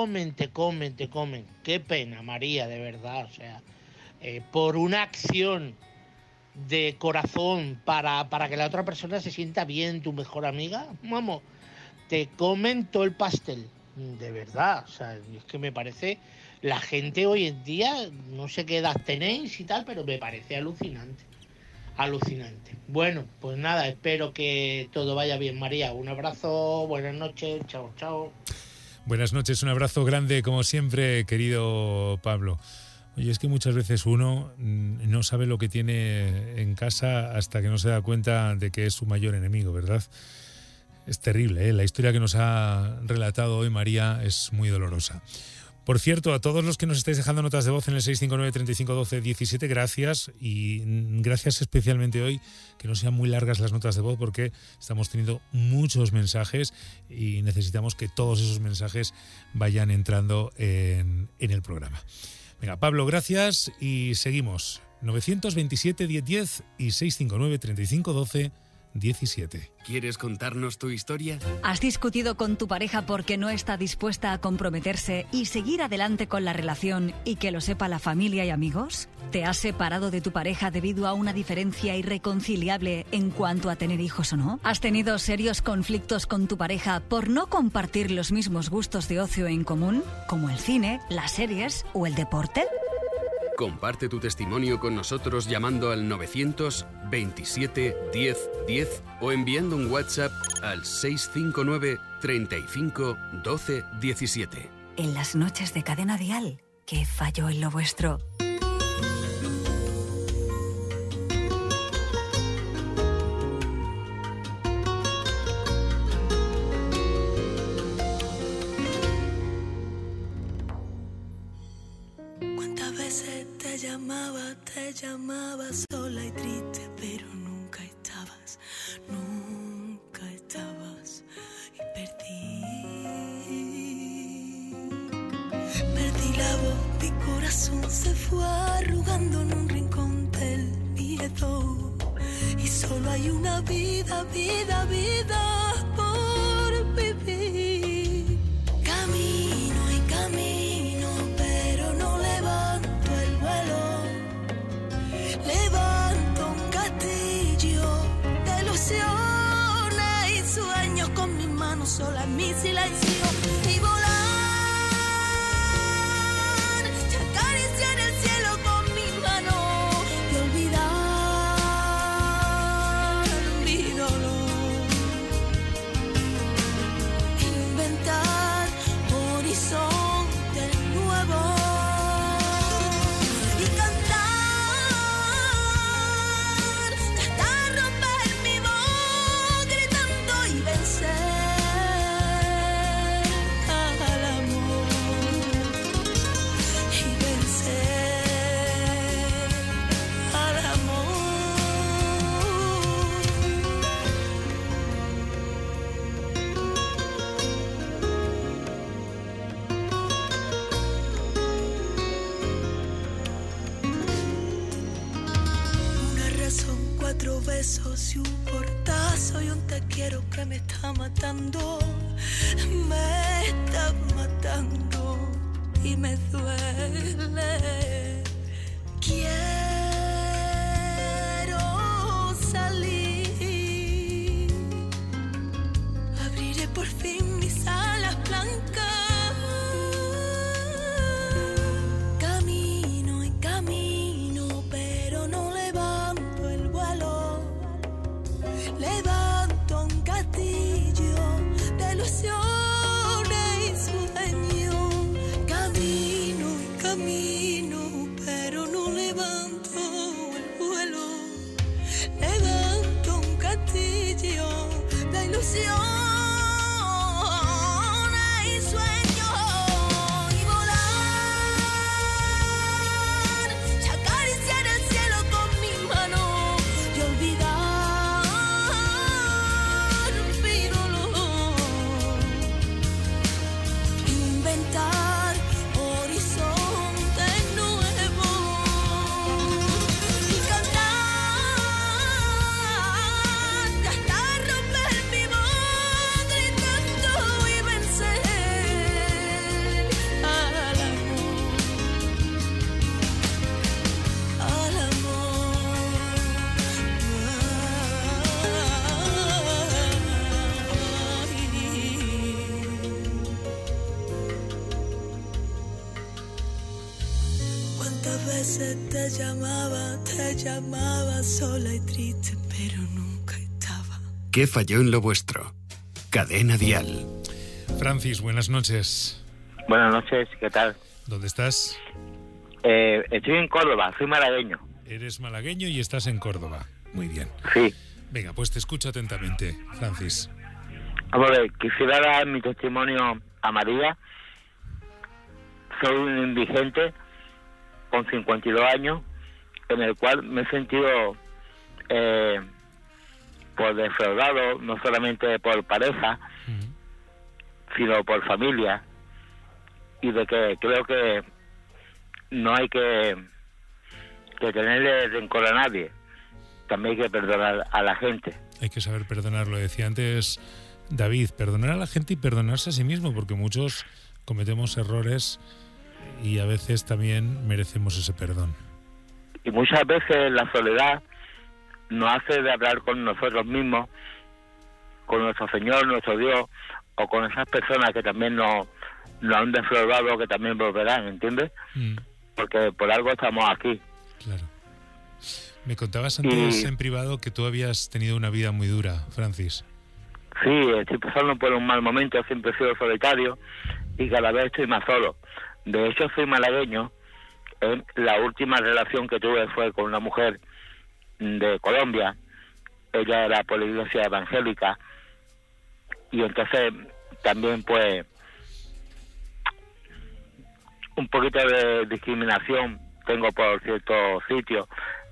Qué pena, María, de verdad. O sea, por una acción de corazón para que la otra persona se sienta bien, tu mejor amiga, vamos, te comen todo el pastel. De verdad. O sea, es que me parece, la gente hoy en día, no sé qué edad tenéis y tal, pero me parece alucinante. Bueno, pues nada, espero que todo vaya bien, María. Un abrazo, buenas noches, chao. Buenas noches, un abrazo grande como siempre, querido Pablo. Oye, es que muchas veces uno no sabe lo que tiene en casa hasta que no se da cuenta de que es su mayor enemigo, ¿verdad? Es terrible, ¿eh? La historia que nos ha relatado hoy María es muy dolorosa. Por cierto, a todos los que nos estáis dejando notas de voz en el 659 35 12 17, gracias, y gracias especialmente hoy, que no sean muy largas las notas de voz porque estamos teniendo muchos mensajes y necesitamos que todos esos mensajes vayan entrando en el programa. Venga, Pablo, gracias y seguimos. 927 1010 y 659 35 12 17. ¿Quieres contarnos tu historia? ¿Has discutido con tu pareja porque no está dispuesta a comprometerse y seguir adelante con la relación y que lo sepa la familia y amigos? ¿Te has separado de tu pareja debido a una diferencia irreconciliable en cuanto a tener hijos o no? ¿Has tenido serios conflictos con tu pareja por no compartir los mismos gustos de ocio en común, como el cine, las series o el deporte? Comparte tu testimonio con nosotros llamando al 927 10 10 o enviando un WhatsApp al 659 35 12 17. En las noches de Cadena Dial, ¿qué falló en lo vuestro? Te llamaba sola y triste, pero nunca estabas y perdí la voz, mi corazón se fue arrugando en un rincón del miedo y solo hay una vida por vivir. Camino y camino, pero no levanto el vuelo. Levanto un castillo de ilusiones y sueños con mis manos solas en mi silencio y volar y acariciar el cielo 4 besos y un portazo y un te quiero que me está matando. Me está matando y me duele. Quiero salir, abriré por fin mis alas blancas. Camino y camino, pero no levanto el vuelo. Levanto un castillo de ilusiones y sueños. Camino y camino, pero no levanto el vuelo. Levanto un castillo de ilusiones y sueños. Y volar, y acariciar el cielo con mis manos y olvidar mi dolor. Inventar horizontes nuevos y cantar hasta romper mi voz, gritando y vencer al amor, al ¿Cuántas veces te llamaba sola y triste, pero nunca estaba? ¿Qué falló en lo vuestro? Cadena Dial. Francis, buenas noches. Buenas noches, ¿qué tal? ¿Dónde estás? Estoy en Córdoba, soy malagueño. Eres malagueño y estás en Córdoba. Muy bien. Sí. Venga, pues te escucho atentamente, Francis. Vamos a ver, quisiera dar mi testimonio a María. Soy un indigente con 52 años, en el cual me he sentido pues defraudado, no solamente por pareja, sino por familia, y de que creo que no hay que tenerle rencor a nadie, también hay que perdonar a la gente. Hay que saber perdonar, lo decía antes David, perdonar a la gente y perdonarse a sí mismo, porque muchos cometemos errores y a veces también merecemos ese perdón. Y muchas veces la soledad nos hace de hablar con nosotros mismos, con nuestro Señor, nuestro Dios, o con esas personas que también nos han defraudado, que también volverán, ¿entiendes? Porque por algo estamos aquí. Claro. Me contabas antes en privado que tú habías tenido una vida muy dura, Francis. Sí, estoy pasando por un mal momento, siempre he sido solitario y cada vez estoy más solo. De hecho, soy malagueño. La última relación que tuve fue con una mujer de Colombia. Ella era por la iglesia evangélica. Y entonces también, pues, un poquito de discriminación tengo por ciertos sitios